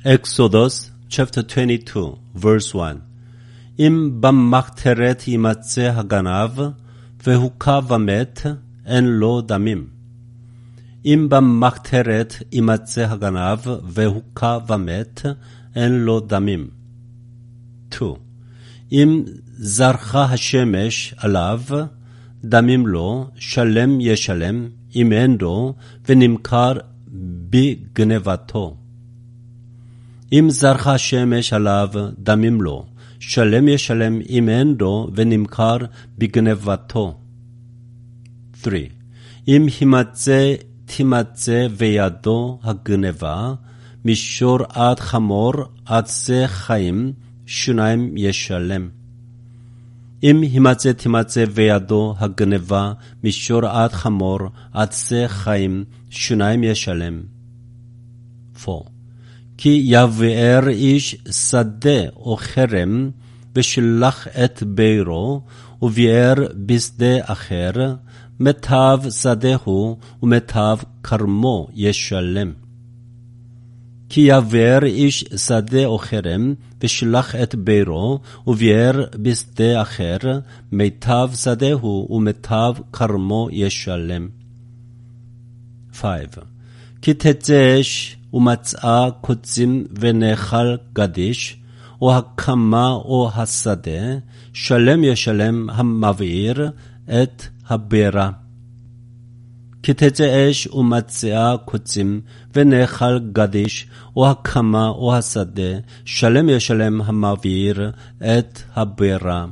Exodus chapter 22 verse 1 אם במחתרת יימצא הגנב והוכה ומת, אין לו דמים. אם במחתרת יימצא הגנב והוכה ומת, אין לו דמים. 2. אם זרחה השמש עליו, דמים לו, שלם ישלם, אם אין לו, ונמכר בגנבתו. אם זרחה השמש עליו, דמים לו, שלם ישלם, אם אין לו, ונמכר בגנבתו. 3. אם תימצא בידו הגנבה, מישור עד חמור, עד שא חיים, 2 ישלם. אם תימצא בידו הגנבה, מישור עד חמור, עד שא חיים, 2 ישלם. 4. כי יבער איש שדה או חרם, ושלח את בירו, וביער בשדה אחר, מיטב שדהו ומיטב כרמו ישלם. כי יבער איש שדה או חרם, ושלח את בירו, וביער בשדה אחר, מיטב שדהו ומיטב כרמו ישלם. 5. כי תצא אש ומצאה קוצים ונאכל גדיש, או הקמה או השדה, שלם ישלם המבעיר את הבירה. כי תצא אש ומצאה קוצים ונאכל גדיש, או הקמה או השדה, שלם ישלם המבעיר את הבירה.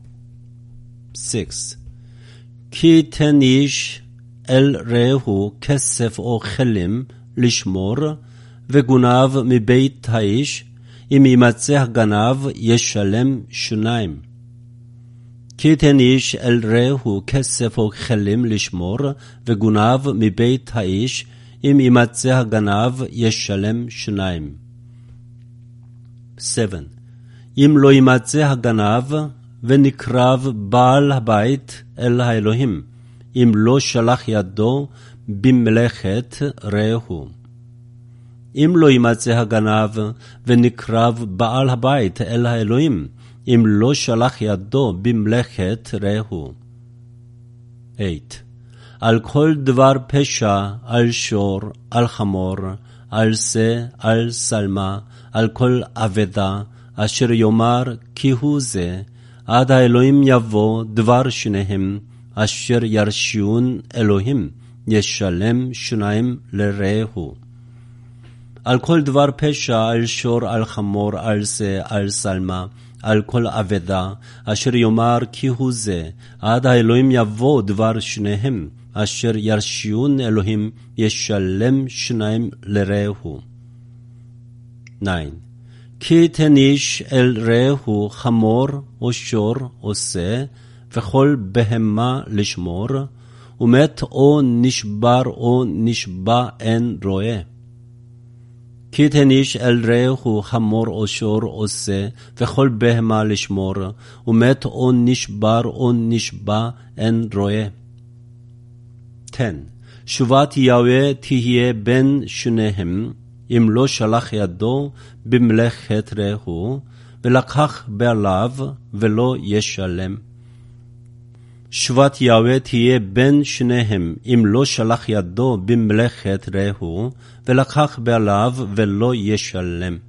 6. כי תן איש אל רעהו כסף או כלים לשמור, וגונב מבית האיש, אם יימצא הגנב ישלם 2. כי תן איש אל רעהו כסף או כלים לשמור, וגונב מבית האיש, אם יימצא הגנב ישלם 2. 7. אם לא יימצא הגנב, ונקרב בעל הבית אל האלוהים, אם לא שלח ידו במלאכת רעהו. אם לא יימצא הגנב, ונקרב בעל הבית אל האלוהים, אם לא שלח ידו במלאכת רעהו. 8. על כל דבר פשע, על שור, על חמור, על שא, על שלמה, על כל אבדה, אשר יאמר כי הוא זה, עד האלוהים יבוא דבר שניהם, אשר ירשיון אלוהים, ישלם 2 לרעהו. על כל דבר פשע, על שור, על חמור, על שא, על שלמה, על כל אבדה, אשר יאמר כי הוא זה, עד האלוהים יבוא דבר שניהם, אשר ירשיון אלוהים, ישלם 2 לרעהו. 9. כי תן איש אל רעהו חמור, או שור, או שא, וכל בהמה לשמור, ומת או נשבר או נשבע אין רואה. כי תן איש אל רעהו חמור או שור או שא, וכל בהמה לשמור, ומת או נשבר או נשבע אין רואה. 10. שובת יהוה תהיה בין שניהם, אם לא שלח ידו במלאכת רעהו, ולקח בעליו ולא ישלם. שובת יהוה תהיה בין שניהם, אם לא שלח ידו במלאכת רעהו, ולקח בעליו ולא ישלם.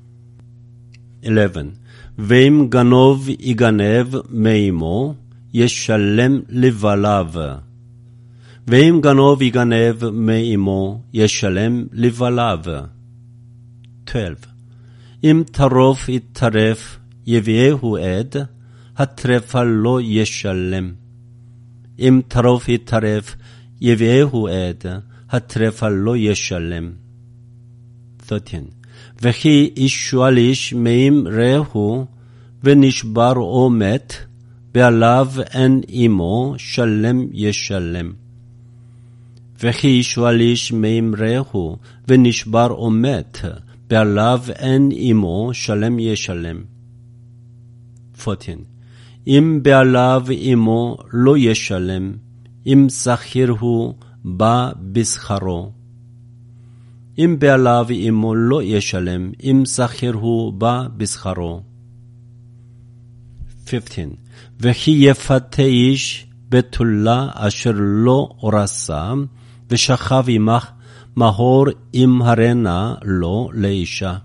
11. ואם גנוב יגנב מאמו, ישלם לבעליו. ואם גנוב יגנב מאמו, ישלם לבעליו. 12. אם טרוף יטרף, יביאהו עד, הטרפה לא ישלם. אם טרוף יטרף, יביאהו עד, הטרפה לא ישלם. 13. וכי איש שואל איש מאם רעהו, ונשבר או מת, בעליו אין אמו, שלם ישלם. וכי איש שואל איש מאם רעהו, ונשבר או מת, בעליו אין אמו, שלם ישלם. 14. אם בעליו אמו לא ישלם, אם שכיר הוא בא בשכרו. אם בעליו עמו לא ישלם, אם שכיר הוא בא בשכרו. 15. וכי יפתה איש בתולה אשר לא אורסה, ושכב עמך מהור אמהרנה לו לאישה.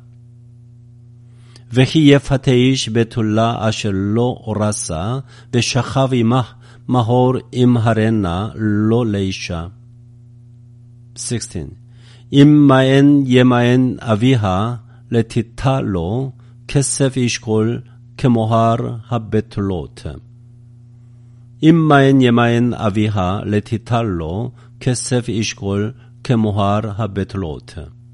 וכי יפתה איש בתולה אשר לא אורסה, ושכב עמך מהור אמהרנה לו לאישה. 16. אם מען ימען אביה לתיתה לו, כסף ישקול כמוהר הבתולות. אם מען ימען אביה לתיתה לו, כסף ישקול כמוהר הבתולות.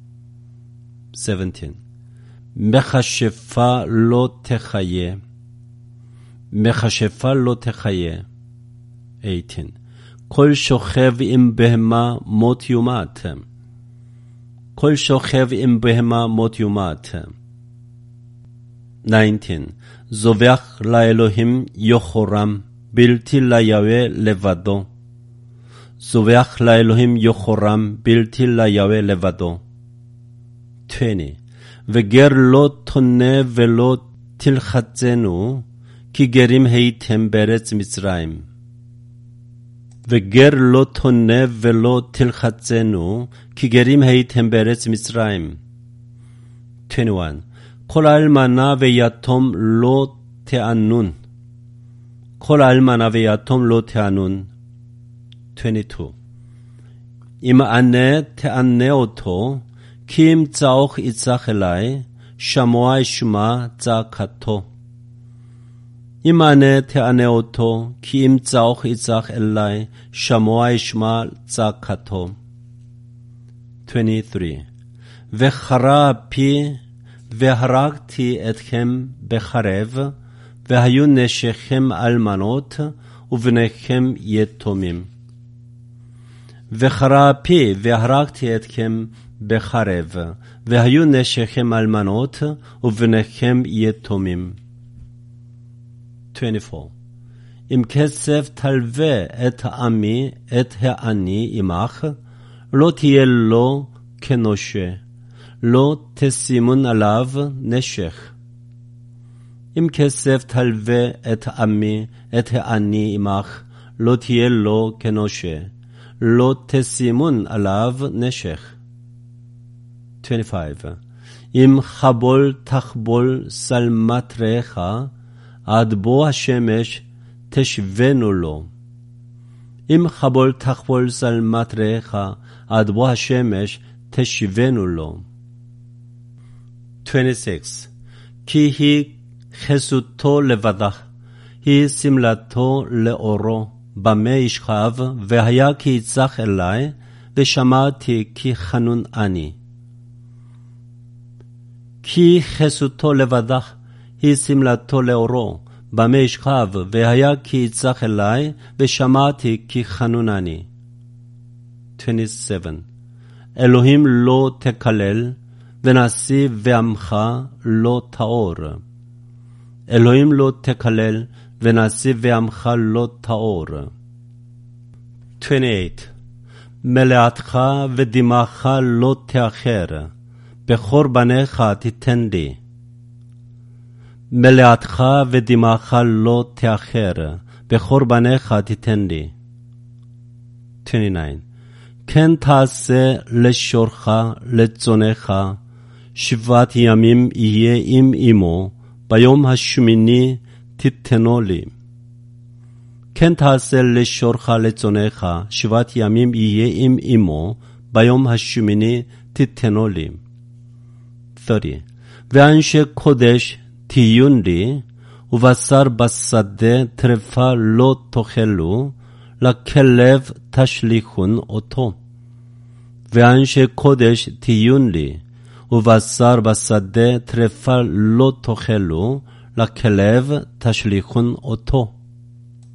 17. מכשפה לא תחיה. מכשפה לא תחיה. 18. כל שוכב עם בהמה מות יומת. כל שוכב עם בהמה מות יומת. 19. זובח לאלוהים יחורם, בלתי ליהווה לבדו. זובח לאלוהים יחורם, בלתי ליהווה לבדו. 20. וגר לא תונה ולא תלחצנו, כי גרים הייתם בארץ מצרים. וגר לא תונה ולא תלחצנו, כי גרים הייתם בארץ מצרים. 21. כל אלמנה ויתום לא תענון. כל אלמנה ויתום לא תענון. 22. אם ענה תענה אותו, כי אם צעוק יצח אלי, שמוע ישמע צעקתו. אם ענה תענה אותו, כי אם צעוק יצח אלי, שמוע ישמע צעקתו. 23. וחרה פי והרגתי אתכם בחרב, והיו נשיכם אלמנות ובניכם יתומים. וחרה פי והרגתי אתכם בחרב, והיו נשיכם אלמנות ובניכם יתומים. 24. אם כסף תלווה את עמי, את העני עמך, לא תהיה לו כנושה, לא תשימון עליו נשך. אם כסף תלווה את עמי, את העני עמך, לא תהיה לו כנושה, לא תשימון עליו נשך. 25. אם חבול תחבול שלמת רעך, עד בוא השמש תשבנו לו. אם חבול תחבול שלמת רעך, עד בוא השמש תשבנו לו. 26. כי היא חסותו לבדה, היא סמלתו לאורו, במה ישכב, והיה כי יצח אלי, ושמעתי כי חנון אני. כי חסותו לבדה, היא סמלתו לאורו, במה ישכב, והיה כי יצח אלי, ושמעתי כי חנון אני. 27. אלוהים לא תקלל, ונשיא ועמך לא תאור. אלוהים לא תקלל, ונשיא ועמך לא תאור. 28. מלאתך ודמעך לא תאחר, בכור בניך תיתן לי. מלאתך ודמעך לא תאחר, בכור בניך תיתן לי. 29. כן תעשה לשורך, לצונך, 7 ימים יהיה עם אמו, ביום השמיני תיתנו לי. כן תעשה לשורך, לצונך, 7 ימים יהיה עם אמו, ביום השמיני תיתנו לי. 30. ואנשי קודש תהיון לי, ובשר בשדה טרפה לא תאכלו, לכלב תשליכון אותו. ואנשי קודש תהיון לי, ובשר בשדה טרפה לא תאכלו, לכלב תשליכון אותו.